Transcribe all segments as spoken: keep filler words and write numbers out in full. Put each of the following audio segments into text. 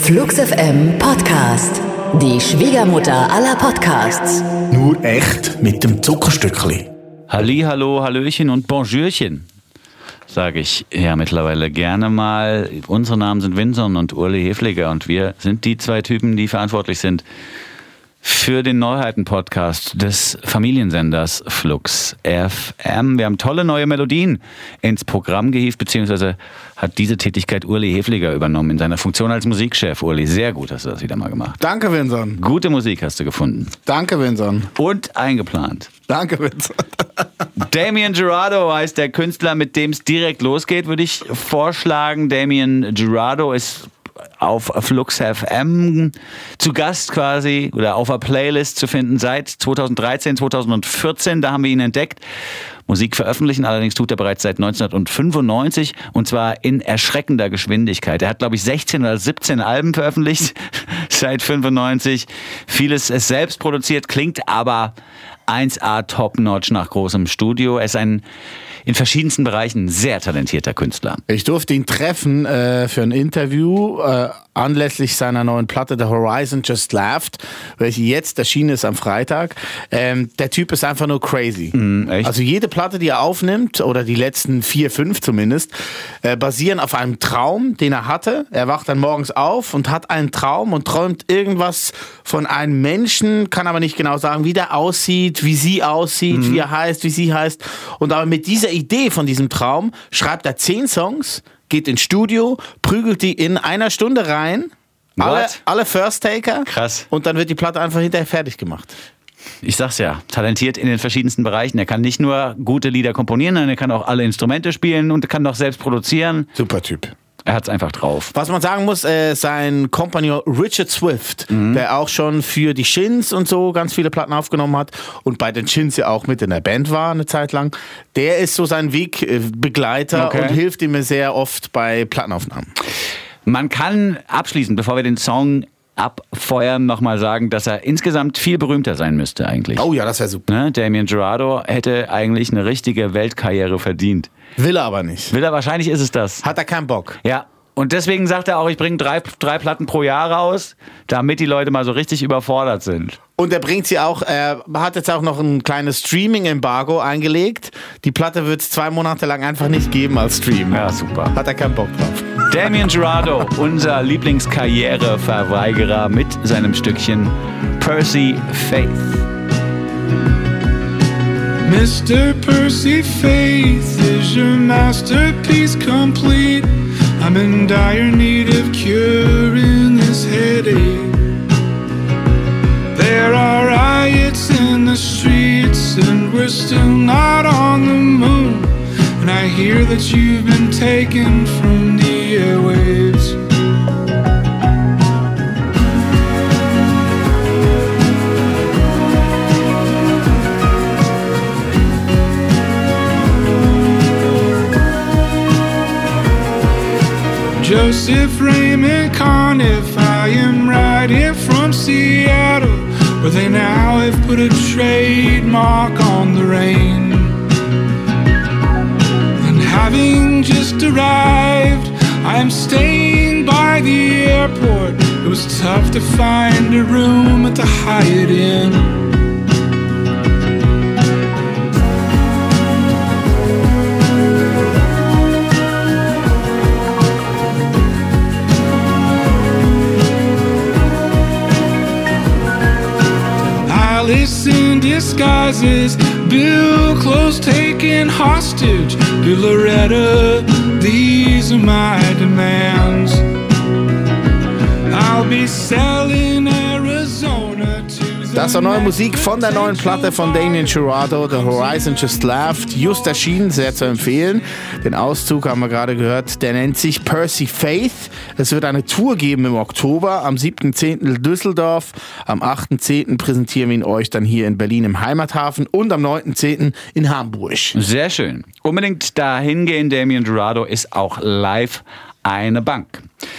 Flux F M Podcast. Die Schwiegermutter aller Podcasts. Nur echt mit dem Zuckerstückli. Halli, hallo, hallöchen und Bonjourchen, sage ich ja mittlerweile gerne mal. Unsere Namen sind Vinson und Uli Hefliger und wir sind die zwei Typen, die verantwortlich sind für den Neuheiten-Podcast des Familiensenders Flux F M. Wir haben tolle neue Melodien ins Programm gehievt, beziehungsweise hat diese Tätigkeit Uli Hefliger übernommen in seiner Funktion als Musikchef. Uli, sehr gut hast du das wieder mal gemacht. Danke, Vinson. Gute Musik hast du gefunden. Danke, Vinson. Und eingeplant. Danke, Vinson. Damien Jurado heißt der Künstler, mit dem es direkt losgeht, würde ich vorschlagen. Damien Jurado ist auf Flux F M zu Gast quasi oder auf der Playlist zu finden seit zweitausenddreizehn, zweitausendvierzehn. Da haben wir ihn entdeckt. Musik veröffentlichen allerdings tut er bereits seit neunzehnhundertfünfundneunzig und zwar in erschreckender Geschwindigkeit. Er hat, glaube ich, sechzehn oder siebzehn Alben veröffentlicht seit fünfundneunzig. Vieles ist selbst produziert, klingt aber eins A top-notch nach großem Studio. Er ist ein in verschiedensten Bereichen sehr talentierter Künstler. Ich durfte ihn treffen äh, für ein Interview äh, anlässlich seiner neuen Platte The Horizon Just Laughed, welche jetzt erschienen ist am Freitag. Ähm, der Typ ist einfach nur crazy. Mm, echt? Also jede Platte, die er aufnimmt, oder die letzten vier, fünf zumindest, äh, basieren auf einem Traum, den er hatte. Er wacht dann morgens auf und hat einen Traum und träumt irgendwas von einem Menschen, kann aber nicht genau sagen, wie der aussieht, wie sie aussieht, mm. wie er heißt, wie sie heißt. Und aber mit dieser Idee von diesem Traum schreibt er zehn Songs, geht ins Studio, prügelt die in einer Stunde rein, alle, alle First-Taker. Krass. Und dann wird die Platte einfach hinterher fertig gemacht. Ich sag's ja, talentiert in den verschiedensten Bereichen. Er kann nicht nur gute Lieder komponieren, sondern er kann auch alle Instrumente spielen und kann auch selbst produzieren. Super Typ. Er hat's einfach drauf. Was man sagen muss, äh, sein Kompagnon Richard Swift, mhm. der auch schon für die Shins und so ganz viele Platten aufgenommen hat und bei den Shins ja auch mit in der Band war eine Zeit lang, der ist so sein Wegbegleiter okay. und hilft ihm sehr oft bei Plattenaufnahmen. Man kann abschließend, bevor wir den Song abfeuern, nochmal sagen, dass er insgesamt viel berühmter sein müsste eigentlich. Oh ja, das wäre super. Ne? Damien Jurado hätte eigentlich eine richtige Weltkarriere verdient. Will er aber nicht. Will er, wahrscheinlich ist es das. Hat er keinen Bock. Ja, und deswegen sagt er auch, ich bringe drei, drei Platten pro Jahr raus, damit die Leute mal so richtig überfordert sind. Und er bringt sie auch, er hat jetzt auch noch ein kleines Streaming-Embargo eingelegt. Die Platte wird es zwei Monate lang einfach nicht geben als Stream. Ja, super. Hat er keinen Bock drauf. Damien Jurado, unser Lieblingskarriereverweigerer mit seinem Stückchen Percy Faith. Mister Percy Faith, is your masterpiece complete? I'm in dire need of curing this headache. There are riots in the streets and we're still not on the moon. And I hear that you've been taken from the airwaves. Joseph Raymond Conniff, I am right here from Seattle, where they now have put a trademark on the rain. And having just arrived, I am staying by the airport. It was tough to find a room at the Hyatt Inn. Alice in disguises, Bill clothes taken hostage, Bill Loretta, these are my demands. I'll be selling Arizona to the Das war neue Musik von der neuen Platte von Damien Jurado, The Horizon Just Laughed, just erschienen, sehr zu empfehlen. Den Auszug haben wir gerade gehört, der nennt sich Percy Faith. Es wird eine Tour geben im Oktober, am siebten zehnten in Düsseldorf, am achten zehnten präsentieren wir ihn euch dann hier in Berlin im Heimathafen und am neunten zehnten in Hamburg. Sehr schön. Unbedingt dahin gehen, Damien Jurado ist auch live eine Bank.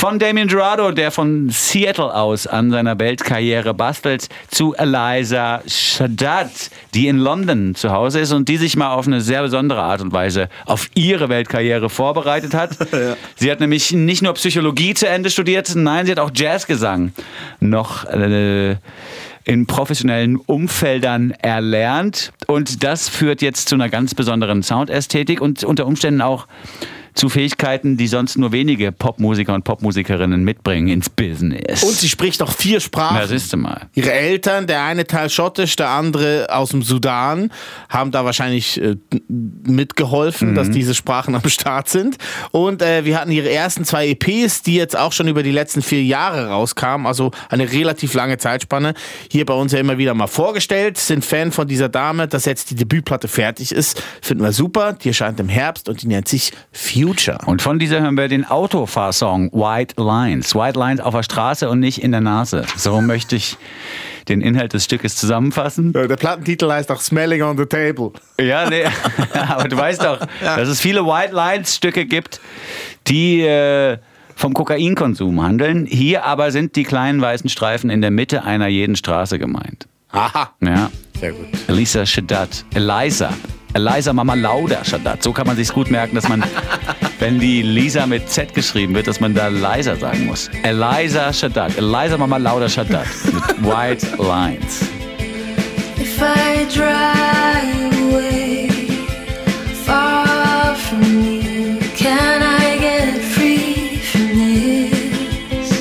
Von Damien Jurado, der von Seattle aus an seiner Weltkarriere bastelt, zu Eliza Shaddad, die in London zu Hause ist und die sich mal auf eine sehr besondere Art und Weise auf ihre Weltkarriere vorbereitet hat. Ja. Sie hat nämlich nicht nur Psychologie zu Ende studiert, nein, sie hat auch Jazzgesang noch äh, in professionellen Umfeldern erlernt. Und das führt jetzt zu einer ganz besonderen Soundästhetik und unter Umständen auch zu Fähigkeiten, die sonst nur wenige Popmusiker und Popmusikerinnen mitbringen ins Business. Und sie spricht auch vier Sprachen. Na, siehst du mal. Ihre Eltern, der eine Teil schottisch, der andere aus dem Sudan, haben da wahrscheinlich äh, mitgeholfen, mhm. dass diese Sprachen am Start sind. Und äh, wir hatten ihre ersten zwei E Ps, die jetzt auch schon über die letzten vier Jahre rauskamen, also eine relativ lange Zeitspanne. Hier bei uns ja immer wieder mal vorgestellt, sind Fan von dieser Dame, dass jetzt die Debütplatte fertig ist. Finden wir super. Die erscheint im Herbst und die nennt sich Future. Und von dieser hören wir den Autofahrsong White Lines. White Lines auf der Straße und nicht in der Nase. So möchte ich den Inhalt des Stückes zusammenfassen. Der Plattentitel heißt auch Smelling on the Table. Ja, nee, aber du weißt doch, ja. dass es viele White Lines Stücke gibt, die äh, vom Kokainkonsum handeln. Hier aber sind die kleinen weißen Streifen in der Mitte einer jeden Straße gemeint. Aha. Ja. Sehr gut. Eliza Shaddad. Eliza. Eliza Mama Lauda Shaddad. So kann man sich's gut merken, dass man, wenn die Lisa mit Z geschrieben wird, dass man da leiser sagen muss. Eliza Shaddad. Eliza Mama Lauda Shaddad. Mit White Lines. If I drive away far from you, can I get free from this?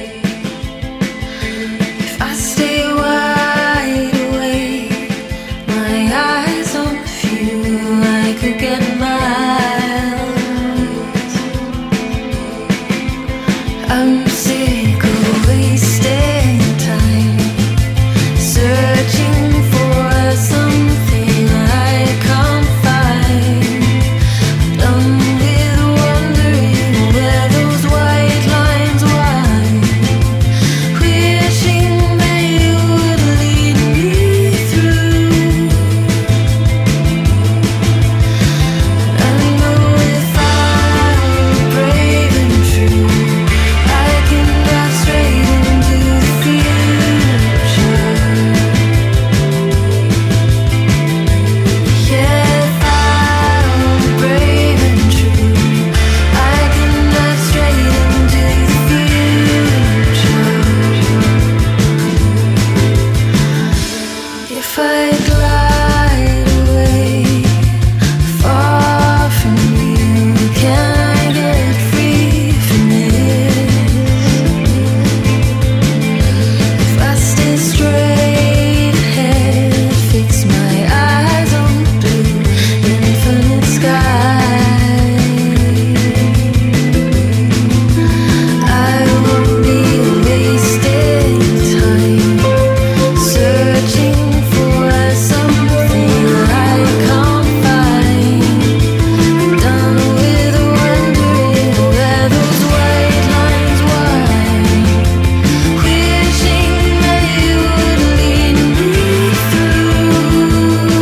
If I stay wide awake, my eyes on you, I could get miles. I'm sick of wasting time searching for something I can't find. Done with wondering where those white lines wind, wishing they would lead me through. I know if I'm brave and true, I can dive straight into the future. Yeah, if I'm brave and true, I can dive straight into the future. If I glide away far from you, can I get free from this? If I stay straight ahead, fix my eyes on blue, infinite sky, I won't be wasting time searching for something I can't find. I'm done with wondering where those white lines wind, wishing they would lead me through.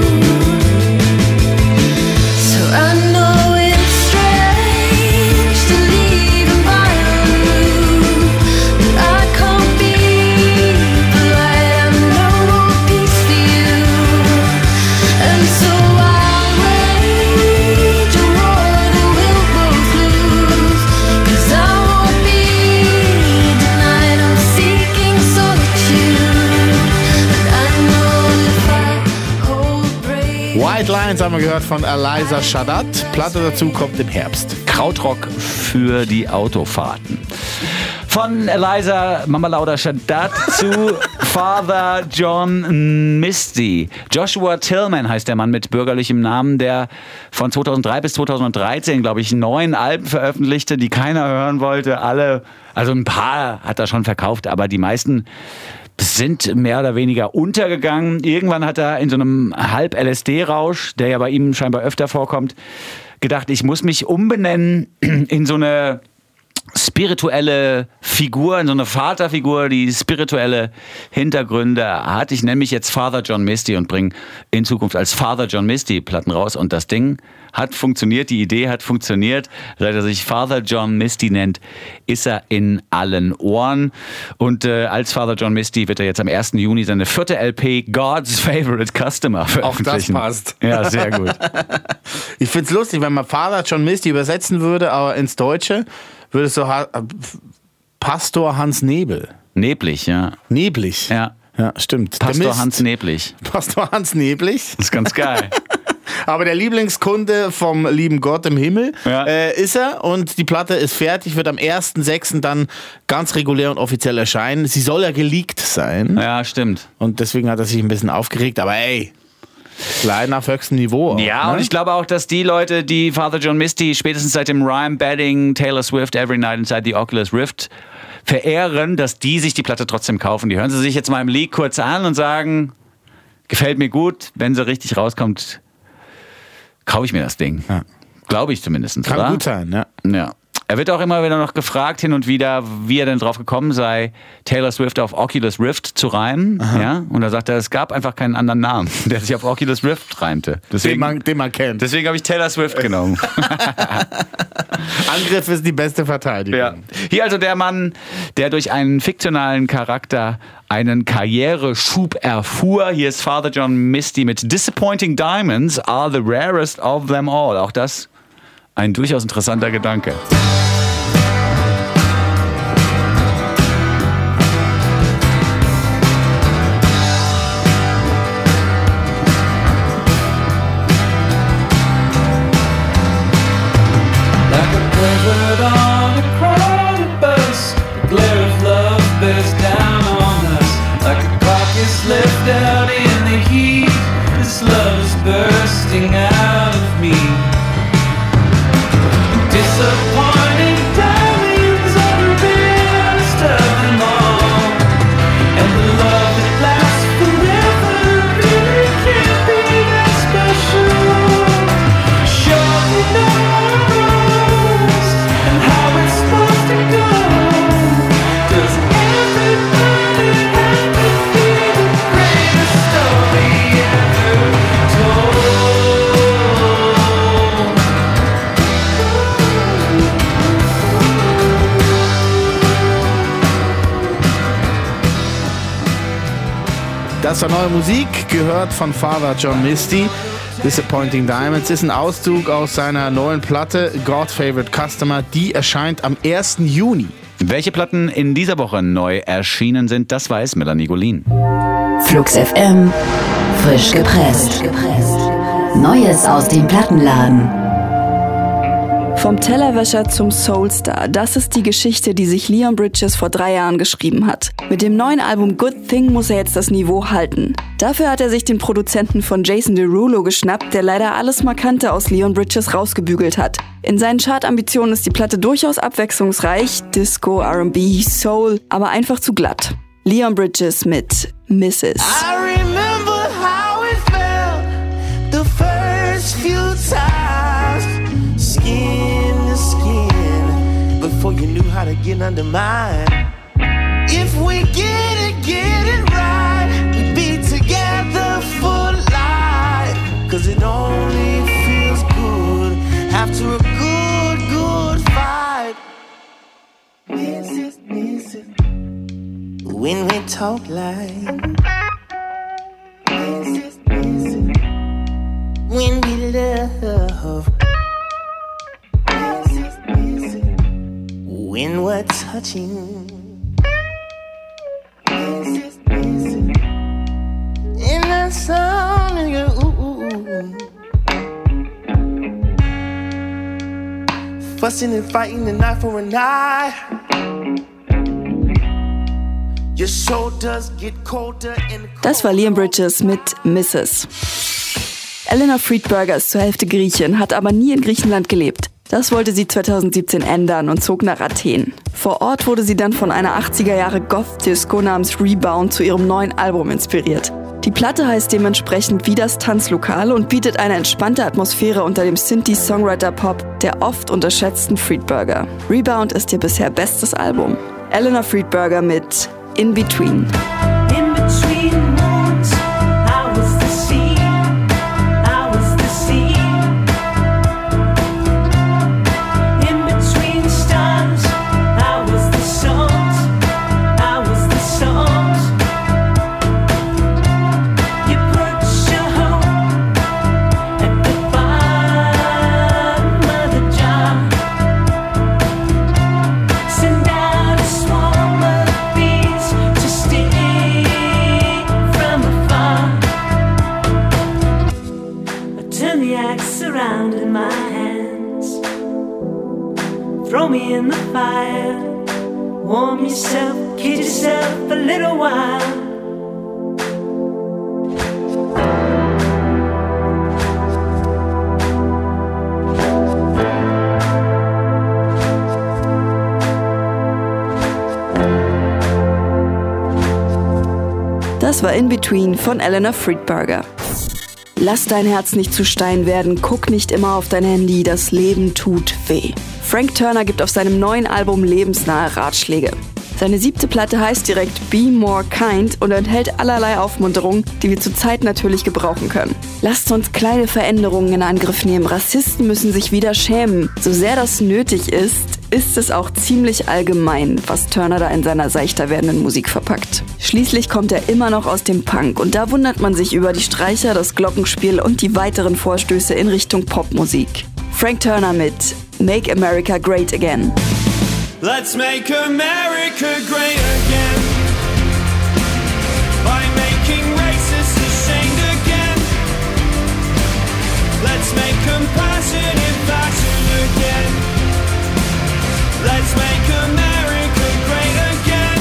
So I know it's strange to leave and find you, but I can't be polite. I know more peace for you, and so I'll wage a war that we'll both lose. 'Cause I won't be denied. I'm seeking solitude, and I know if I hold brave. White Lines haben wir gehört von Eliza Shaddad. Platte dazu kommt im Herbst. Krautrock für die Autofahrten. Von Eliza Mama Lauda Shaddad zu Father John Misty. Joshua Tillman heißt der Mann mit bürgerlichem Namen, der von zweitausenddrei bis zweitausenddreizehn, glaube ich, neun Alben veröffentlichte, die keiner hören wollte. Alle, also ein paar hat er schon verkauft, aber die meisten sind mehr oder weniger untergegangen. Irgendwann hat er in so einem Halb-L S D-Rausch, der ja bei ihm scheinbar öfter vorkommt, gedacht, ich muss mich umbenennen in so eine spirituelle Figur, so eine Vaterfigur, die spirituelle Hintergründe hat. Ich nenne mich jetzt Father John Misty und bringe in Zukunft als Father John Misty Platten raus. Und das Ding hat funktioniert, die Idee hat funktioniert. Seit er sich Father John Misty nennt, ist er in allen Ohren. Und äh, als Father John Misty wird er jetzt am ersten Juni seine vierte L P God's Favorite Customer veröffentlichen. Auch das passt. Ja, sehr gut. Ich find's lustig, wenn man Father John Misty übersetzen würde, aber ins Deutsche würde es so ha- Pastor Hans Nebel. Neblig, ja. Neblig. Ja. Ja, stimmt. Der Pastor Mist. Hans Neblig. Pastor Hans Neblig. Das ist ganz geil. Aber der Lieblingskunde vom lieben Gott im Himmel Ja. äh, ist er und die Platte ist fertig, wird am ersten sechsten dann ganz regulär und offiziell erscheinen. Sie soll ja geleakt sein Ja, stimmt. und deswegen hat er sich ein bisschen aufgeregt, aber ey, Leiden auf höchstem Niveau. Auch, Ja, ne? und ich glaube auch, dass die Leute, die Father John Misty spätestens seit dem Rhyme Badding, Taylor Swift, Every Night Inside the Oculus Rift verehren, dass die sich die Platte trotzdem kaufen. Die hören sie sich jetzt mal im Leak kurz an und sagen, gefällt mir gut, wenn sie richtig rauskommt, kaufe ich mir das Ding. Ja. Glaube ich zumindest, Kann oder? gut sein, ja. Ja. Er wird auch immer wieder noch gefragt, hin und wieder, wie er denn drauf gekommen sei, Taylor Swift auf Oculus Rift zu reimen. Ja? Und da sagt er, es gab einfach keinen anderen Namen, der sich auf Oculus Rift reimte. Den Deswegen, man, den man kennt. deswegen habe ich Taylor Swift genommen. Angriff ist die beste Verteidigung. Ja. Hier also der Mann, der durch einen fiktionalen Charakter einen Karriereschub erfuhr. Hier ist Father John Misty mit Disappointing Diamonds are the rarest of them all. Auch das ein durchaus interessanter Gedanke. Like a blizzard on a crowded bus, the glare of love bears down on us. Like a carcass left out in the heat, this love is bursting out of me. Disappointing diamonds are the rarest of them all, and the love that lasts forever really can't be that special. Surely knows and how it's supposed to go. Does everybody have to be the greatest story ever told? Das war neue Musik, gehört von Father John Misty. Disappointing Diamonds ist ein Auszug aus seiner neuen Platte God's Favorite Customer. Die erscheint am ersten Juni. Welche Platten in dieser Woche neu erschienen sind, das weiß Melanie Golin. Flux F M, frisch gepresst. Neues aus dem Plattenladen. Vom Tellerwäscher zum Soulstar, das ist die Geschichte, die sich Leon Bridges vor drei Jahren geschrieben hat. Mit dem neuen Album Good Thing muss er jetzt das Niveau halten. Dafür hat er sich den Produzenten von Jason Derulo geschnappt, der leider alles Markante aus Leon Bridges rausgebügelt hat. In seinen Chartambitionen ist die Platte durchaus abwechslungsreich, Disco, R and B, Soul, aber einfach zu glatt. Leon Bridges mit Missus I remember how it felt the first few times, skin to skin, before you knew how to get under mine. If we get it, get it right, we'd be together for life, cause it only feels good after a good, good fight. Missus, Missus, when we talk like Missus, Missus, when we love Missus, Missus, when we're touching Missus, Missus, in that sound of your ooh, ooh, ooh. Fussing and fighting the night for a night. Your shoulders get colder and Das war Leon Bridges mit Missus Eleanor Friedberger ist zur Hälfte Griechin, hat aber nie in Griechenland gelebt. Das wollte sie zweitausendsiebzehn ändern und zog nach Athen. Vor Ort wurde sie dann von einer achtziger Jahre Goth-Disco namens Rebound zu ihrem neuen Album inspiriert. Die Platte heißt dementsprechend wie das Tanzlokal und bietet eine entspannte Atmosphäre unter dem Synthie-Songwriter-Pop der oft unterschätzten Friedberger. Rebound ist ihr bisher bestes Album. Eleanor Friedberger mit In Between. In between moons, I was the sea, I was the sea. In between stars, I was the songs, I was the songs. You put your hope at the bottom of the jar. Send out a swarm of bees to sting from afar. I turn the axe around in my hands. Throw me in the fire. Warm yourself, kid yourself a little while. Das war In Between von Eleanor Friedberger. Lass dein Herz nicht zu Stein werden, guck nicht immer auf dein Handy, das Leben tut weh. Frank Turner gibt auf seinem neuen Album lebensnahe Ratschläge. Seine siebte Platte heißt direkt Be More Kind und enthält allerlei Aufmunterungen, die wir zurzeit natürlich gebrauchen können. Lasst uns kleine Veränderungen in Angriff nehmen. Rassisten müssen sich wieder schämen. So sehr das nötig ist, ist es auch ziemlich allgemein, was Turner da in seiner seichter werdenden Musik verpackt. Schließlich kommt er immer noch aus dem Punk und da wundert man sich über die Streicher, das Glockenspiel und die weiteren Vorstöße in Richtung Popmusik. Frank Turner mit Make America Great Again. Let's make America great again by making racists ashamed again. Let's make compassionate fashion again. Let's make America great again.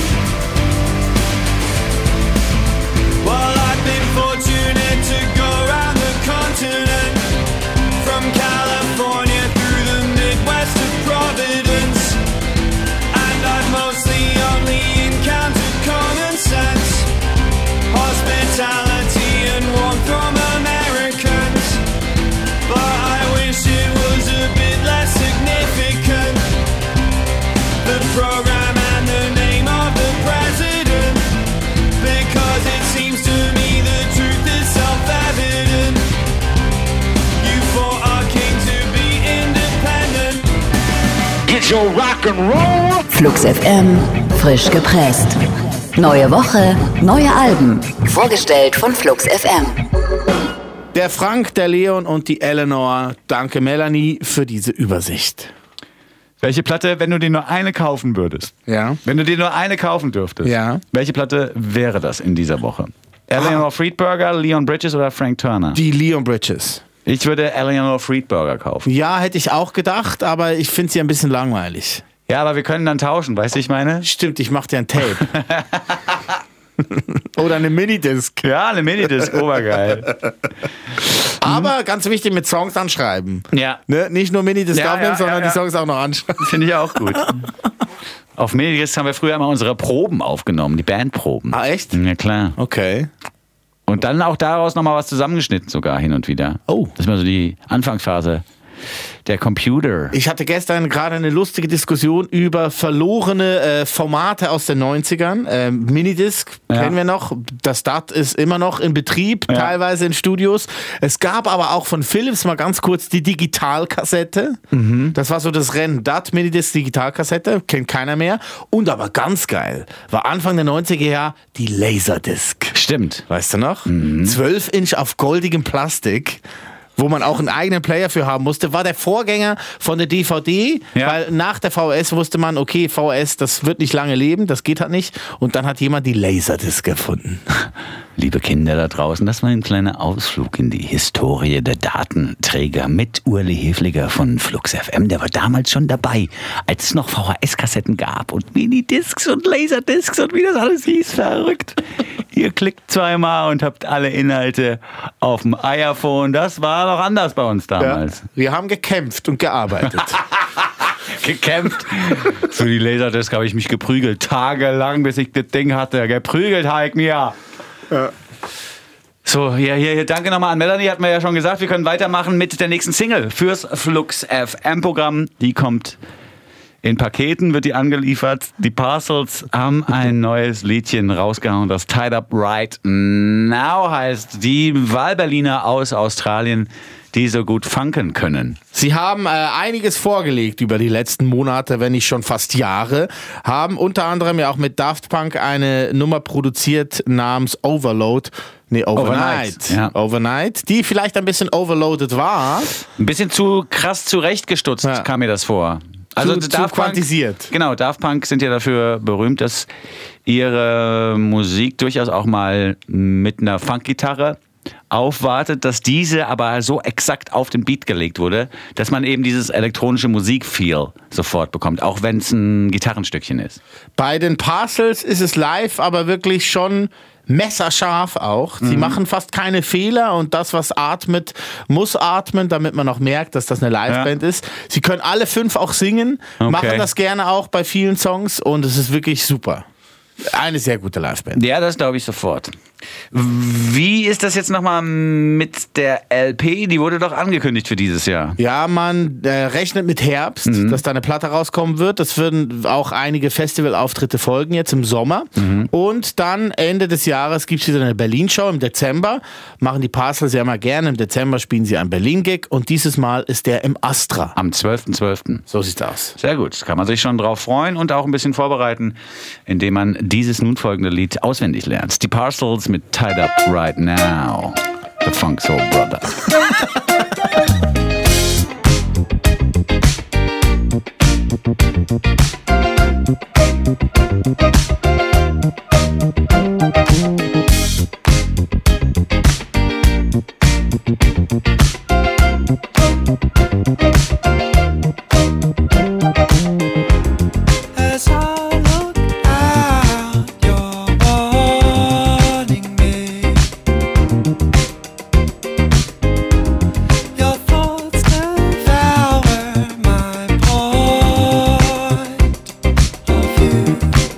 Well, I've been fortunate to go around the continent, from California through the Midwest to Providence. I've mostly only encountered common sense, hospitality and warmth from Americans. But I wish it was a bit less significant, the program and the name of the president, because it seems to me the truth is self-evident. You fought our king to be independent. Get your rock and roll. Flux F M, frisch gepresst. Neue Woche, neue Alben. Vorgestellt von Flux F M. Der Frank, der Leon und die Eleanor. Danke Melanie für diese Übersicht. Welche Platte, wenn du dir nur eine kaufen würdest? Ja. Wenn du dir nur eine kaufen dürftest? Ja. Welche Platte wäre das in dieser Woche? Eleanor Friedberger, Leon Bridges oder Frank Turner? Die Leon Bridges. Ich würde Eleanor Friedberger kaufen. Ja, hätte ich auch gedacht, aber ich finde sie ein bisschen langweilig. Ja, aber wir können dann tauschen, weißt du, ich meine? Stimmt, ich mach dir ein Tape. Oder eine Minidisc. Ja, eine Minidisc, obergeil. Aber ganz wichtig, mit Songs anschreiben. Ja. Ne? Nicht nur Minidisc Ja, aufnehmen, ja, sondern ja, ja. die Songs auch noch anschreiben. Finde ich auch gut. Auf Minidisc haben wir früher immer unsere Proben aufgenommen, die Bandproben. Ah, echt? Ja, klar. Okay. Und dann auch daraus nochmal was zusammengeschnitten sogar hin und wieder. Oh. Das ist mal so die Anfangsphase. Der Computer. Ich hatte gestern gerade eine lustige Diskussion über verlorene äh, Formate aus den neunzigern. Äh, Minidisc Ja. kennen wir noch. Das D A T ist immer noch in Betrieb, Ja. teilweise in Studios. Es gab aber auch von Philips mal ganz kurz die Digitalkassette. Mhm. Das war so das Rennen. D A T, Minidisc, Digitalkassette. Kennt keiner mehr. Und aber ganz geil war Anfang der neunziger Jahre die Laserdisc. Stimmt. Weißt du noch? Mhm. zwölf Inch auf goldigem Plastik, wo man auch einen eigenen Player für haben musste, war der Vorgänger von der D V D, Ja. weil nach der V H S wusste man, okay, V H S, das wird nicht lange leben, das geht halt nicht. Und dann hat jemand die Laserdisc erfunden. Liebe Kinder da draußen, das war ein kleiner Ausflug in die Historie der Datenträger mit Urli Hefliger von Flux F M. Der war damals schon dabei, als es noch V H S-Kassetten gab und Minidiscs und Laserdiscs und wie das alles hieß. Verrückt. Ihr klickt zweimal und habt alle Inhalte auf dem iPhone. Das war noch anders bei uns damals. Ja. Wir haben gekämpft und gearbeitet. Gekämpft. Für die Laserdisc habe ich mich geprügelt. Tagelang, bis ich das Ding hatte. Geprügelt habe ich mir. So, hier, hier, hier, danke nochmal an Melanie, hat mir ja schon gesagt, wir können weitermachen mit der nächsten Single fürs Flux F M-Programm. Die kommt in Paketen, wird die angeliefert. Die Parcels haben ein neues Liedchen rausgehauen, das Tied Up Right Now heißt. Die Wahlberliner aus Australien, die so gut funken können. Sie haben äh, einiges vorgelegt über die letzten Monate, wenn nicht schon fast Jahre. Haben unter anderem ja auch mit Daft Punk eine Nummer produziert namens Overload. Nee, Overnight. Overnight, ja. Overnight, die vielleicht ein bisschen overloaded war. Ein bisschen zu krass zurechtgestutzt Ja. kam mir das vor. Also zu, Daft zu quantisiert. Punk, genau, Daft Punk sind ja dafür berühmt, dass ihre Musik durchaus auch mal mit einer Funkgitarre aufwartet, dass diese aber so exakt auf den Beat gelegt wurde, dass man eben dieses elektronische Musik-Feel sofort bekommt, auch wenn es ein Gitarrenstückchen ist. Bei den Parcels ist es live, aber wirklich schon messerscharf auch. Sie Mhm. machen fast keine Fehler und das, was atmet, muss atmen, damit man auch merkt, dass das eine Liveband Ja. ist. Sie können alle fünf auch singen, Okay. machen das gerne auch bei vielen Songs und es ist wirklich super. Eine sehr gute Liveband. Ja, das glaube ich sofort. Wie ist das jetzt nochmal mit der L P? Die wurde doch angekündigt für dieses Jahr. Ja, man äh, rechnet mit Herbst, Mhm. dass da eine Platte rauskommen wird. Es würden auch einige Festivalauftritte folgen jetzt im Sommer. Mhm. Und dann Ende des Jahres gibt es wieder eine Berlin-Show im Dezember. Machen die Parcels ja mal gerne. Im Dezember spielen sie einen Berlin-Gig und dieses Mal ist der im Astra. Am zwölften zwölften So sieht's aus. Sehr gut, kann man sich schon drauf freuen und auch ein bisschen vorbereiten, indem man dieses nun folgende Lied auswendig lernt. Die Parcels mit Tied Up Right Now. The Funk Soul Brother. As I look out, you're warning me. Your thoughts devour my point of view.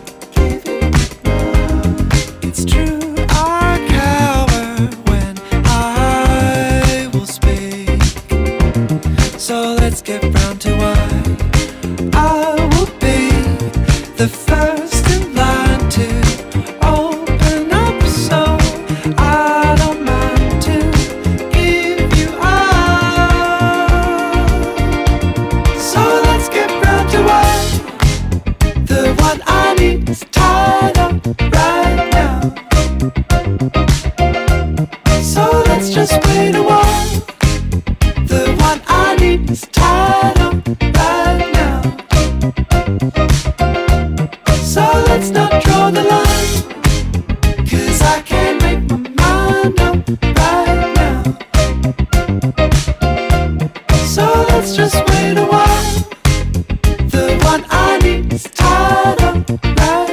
It's true, I cower when I will speak. So let's get round to why I will be the first in line to open up, so I don't mind to give you up. So let's get round to why the one I need is tied up right now. So let's just wait a while. The one I need is tied up right now. So let's not draw the line, 'cause I can't make my mind up right now. So let's just wait a while. The one I need is tied up right.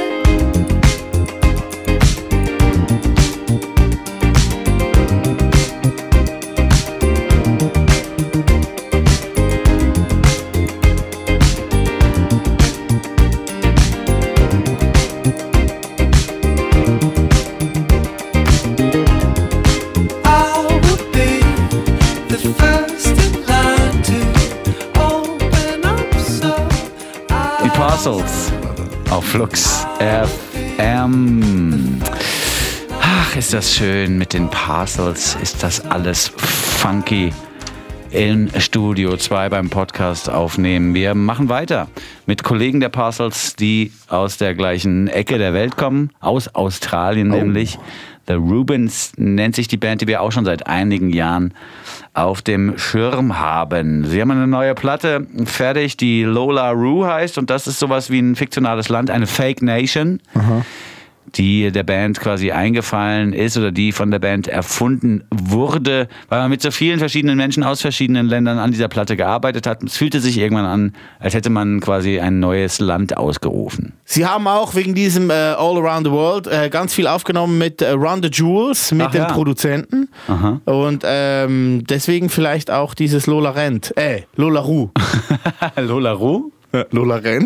I will be the first in line to open up, so I Die Parcels auf Flux F M. Ach, ist das schön mit den Parcels. Ist das alles funky in Studio zwei beim Podcast aufnehmen. Wir machen weiter mit Kollegen der Parcels, die aus der gleichen Ecke der Welt kommen, aus Australien nämlich. The Rubens nennt sich die Band, die wir auch schon seit einigen Jahren auf dem Schirm haben. Sie haben eine neue Platte fertig, die Lola Roo heißt, und das ist sowas wie ein fiktionales Land, eine Fake Nation, die der Band quasi eingefallen ist oder die von der Band erfunden wurde, weil man mit so vielen verschiedenen Menschen aus verschiedenen Ländern an dieser Platte gearbeitet hat. Es fühlte sich irgendwann an, als hätte man quasi ein neues Land ausgerufen. Sie haben auch wegen diesem äh, All Around the World äh, ganz viel aufgenommen mit äh, Run the Jewels, mit Ach den ja. Produzenten. Aha. Und ähm, deswegen vielleicht auch dieses Lola Rent. Äh, Lola Roo. Lola Roo? Lola Rent.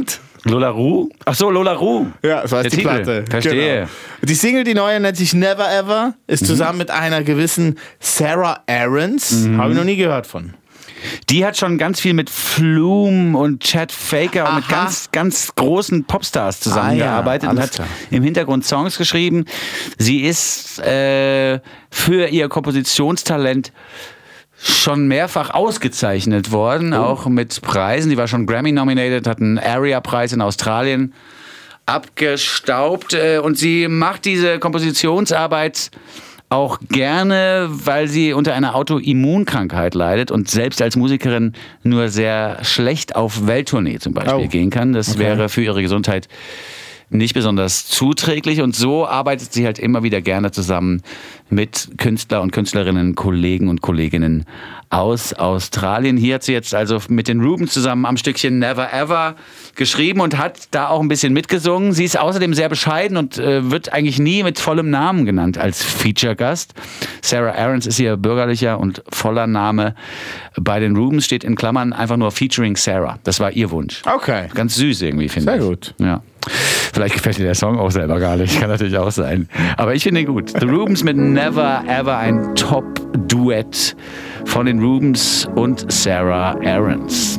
Lola Ru? Ach so, Lola Ru. Ja, so heißt Der die Titel. Platte. Verstehe. Genau. Die Single, die neue, nennt sich Never Ever, ist Mhm. zusammen mit einer gewissen Sarah Aarons. Mhm. Habe ich noch nie gehört von. Die hat schon ganz viel mit Flume und Chad Faker und mit Aha. ganz, ganz großen Popstars zusammengearbeitet Ah ja, und alles hat klar. im Hintergrund Songs geschrieben. Sie ist äh, für ihr Kompositionstalent schon mehrfach ausgezeichnet worden, Oh. auch mit Preisen. Die war schon Grammy-nominated, hat einen ARIA-Preis in Australien abgestaubt. äh, Und sie macht diese Kompositionsarbeit auch gerne, weil sie unter einer Autoimmunkrankheit leidet und selbst als Musikerin nur sehr schlecht auf Welttournee zum Beispiel Oh. gehen kann. Das Okay. wäre für ihre Gesundheit nicht besonders zuträglich und so arbeitet sie halt immer wieder gerne zusammen mit Künstler und Künstlerinnen, Kollegen und Kolleginnen aus Australien. Hier hat sie jetzt also mit den Rubens zusammen am Stückchen Never Ever geschrieben und hat da auch ein bisschen mitgesungen. Sie ist außerdem sehr bescheiden und äh, wird eigentlich nie mit vollem Namen genannt als Feature-Gast. Sarah Aarons ist ihr bürgerlicher und voller Name. Bei den Rubens steht in Klammern einfach nur Featuring Sarah. Das war ihr Wunsch. Okay. Ganz süß irgendwie, finde ich. Sehr gut. Ja. Vielleicht gefällt dir der Song auch selber gar nicht. Kann natürlich auch sein. Aber ich finde ihn gut. The Rubens mit Never Ever, ein Top-Duett von den Rubens und Sarah Aarons.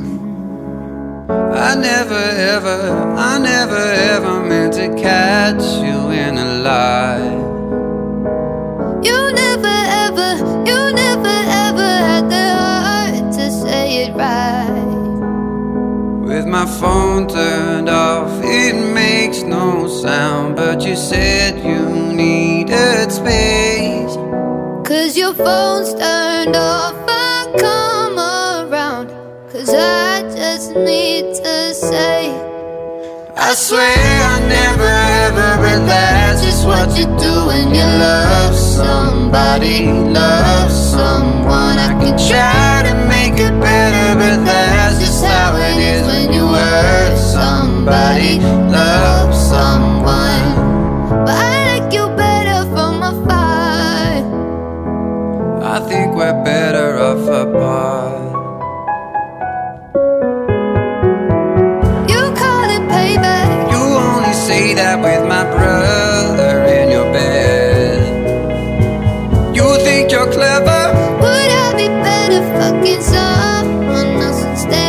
I never ever, I never ever meant to catch you in a lie. You never ever, you never ever had the heart to say it right. With my phone turned off, it makes no sound. But you said you needed space. Cause your phone's turned off, I come around. Cause I just need to say, I swear I never ever, but that's just what you do when you love somebody, love someone. I can try to make it better, but that's just how it is when you hurt somebody, love someone. but I like you better from afar. I think we're better off apart. You call it payback. You only say that with my brother in your bed. You think you're clever? Would I be better fucking someone else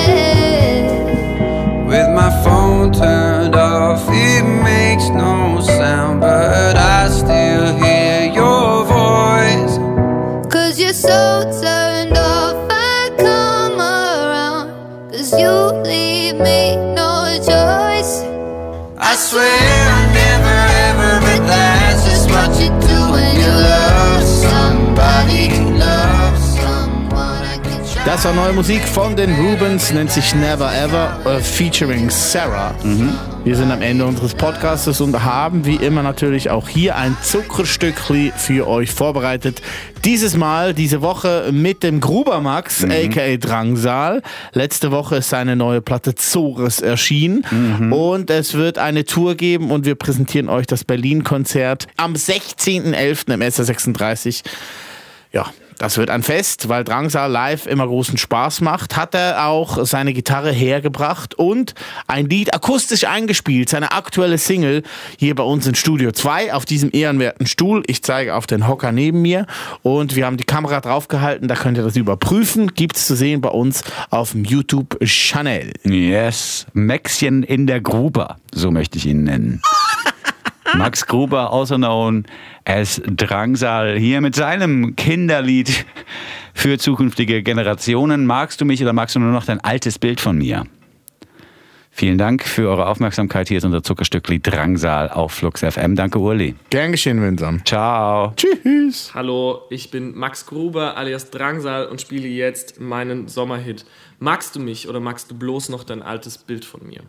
instead? With my phone turned off, it makes no sound, but I still hear your voice. Cause you're so turned off, I come around. Cause you leave me no choice. I swear I never ever, but that's just what you do when you love somebody, love someone. I can try. Das war neue Musik von den Rubens, nennt sich Never Ever, äh, featuring Sarah. Wir sind am Ende unseres Podcasts und haben wie immer natürlich auch hier ein Zuckerstückli für euch vorbereitet. Dieses Mal, diese Woche mit dem Gruber Max, aka Drangsal. Letzte Woche ist seine neue Platte Zores erschienen und es wird eine Tour geben und wir präsentieren euch das Berlin-Konzert am sechzehnten elften im S R sechsunddreißig. Ja, das wird ein Fest, weil Drangsal live immer großen Spaß macht. Hat er auch seine Gitarre hergebracht und ein Lied akustisch eingespielt, seine aktuelle Single hier bei uns in Studio zwei auf diesem ehrenwerten Stuhl. Ich zeige auf den Hocker neben mir und wir haben die Kamera draufgehalten, da könnt ihr das überprüfen. Gibt's zu sehen bei uns auf dem YouTube-Channel. Yes, Maxchen in der Gruber, so möchte ich ihn nennen. Max Gruber, also known as Drangsal, hier mit seinem Kinderlied für zukünftige Generationen. Magst du mich oder magst du nur noch dein altes Bild von mir? Vielen Dank für eure Aufmerksamkeit. Hier ist unser Zuckerstückli Drangsal auf Flux F M. Danke, Uli. Gern geschehen, Vincent. Ciao. Tschüss. Hallo, ich bin Max Gruber alias Drangsal und spiele jetzt meinen Sommerhit Magst du mich oder magst du bloß noch dein altes Bild von mir?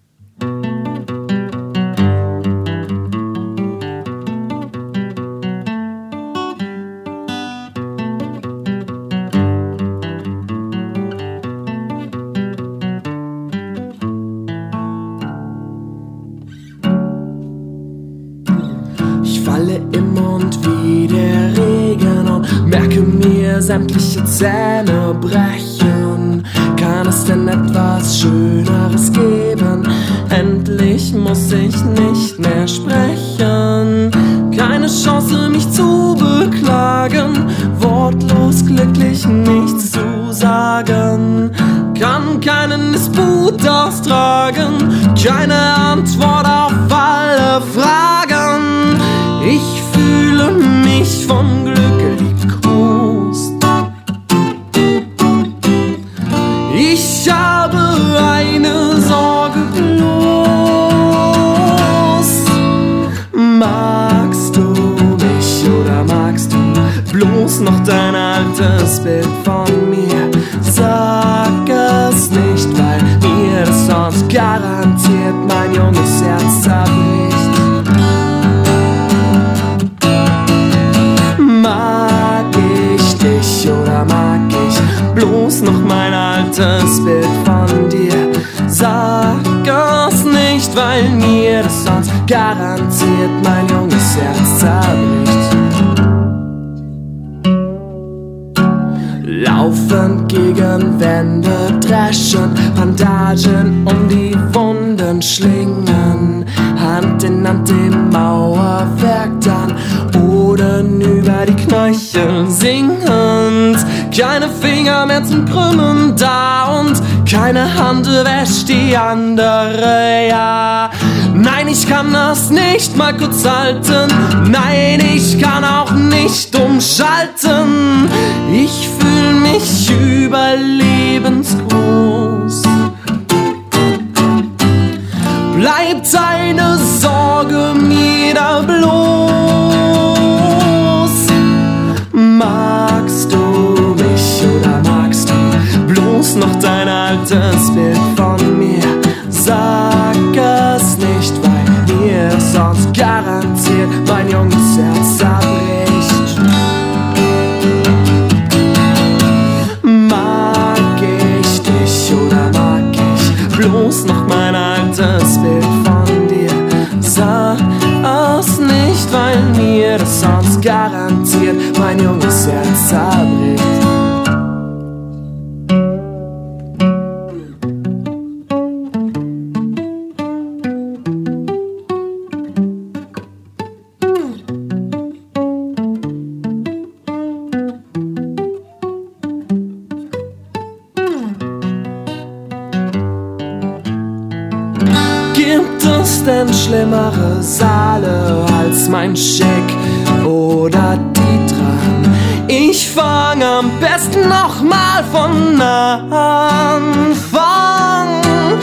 Ich falle immer und wie der Regen und merke mir sämtliche Zähne brechen. Kann es denn etwas Schöneres geben? Endlich muss ich nicht mehr sprechen. Keine Chance, mich zu beklagen. Wortlos glücklich nichts zu sagen. Kann keinen Disput austragen. Keine Antwort auf alle Fragen. Ich fühle mich vom Glück liebkost. Ich habe eine Sorge bloß. Magst du mich oder magst du bloß noch dein altes Bild von mir? Sag es nicht, weil mir das sonst garantiert mein junges Herz zerbricht. Mag ich dich oder mag ich bloß noch mein altes Bild von dir? Sag es nicht, weil mir das sonst garantiert mein junges Herz zerbricht. Laufend gegen Wände dreschen, Bandagen um die Wunden schlingen, Hand in Hand im Mauerwerk dann, Boden über die Knöchel singend, keine Finger mehr zum Krümmen da und keine Hand wäscht die andere, ja. Nein, ich kann das nicht mal kurz halten, nein, ich kann auch nicht umschalten, ich fühl mich überlebensgroß. Bleibt eine Sorge mir da bloß. Magst du mich oder magst du bloß noch dein altes Bild von mir? Sag es nicht, weil mir sonst garantiert mein junges Herz zerbricht. Mag ich dich oder mag ich bloß noch mein altes Bild von dir? Sag es nicht, weil mir das sonst garantiert mein junges Herz zerbricht. Gibt es denn schlimmere Saale als mein Scheck oder die dran? Ich fang am besten nochmal von Anfang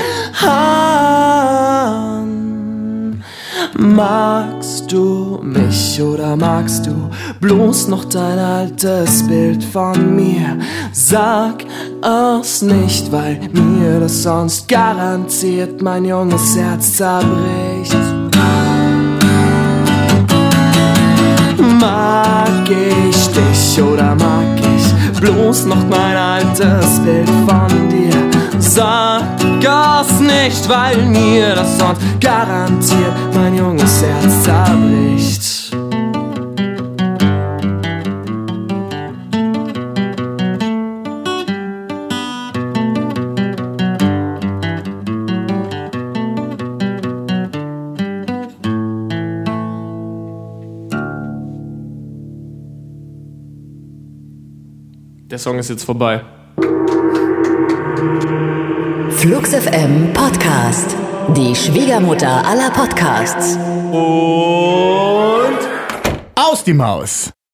an. Magst du mich oder magst du bloß noch dein altes Bild von mir? Sag es nicht, weil mir das sonst garantiert mein junges Herz zerbricht. Mag ich dich oder mag ich bloß noch mein altes Bild von dir? Sag es nicht, weil mir das sonst garantiert mein junges Herz zerbricht. Der Song ist jetzt vorbei. Flux F M Podcast. Die Schwiegermutter aller Podcasts. Und aus die Maus.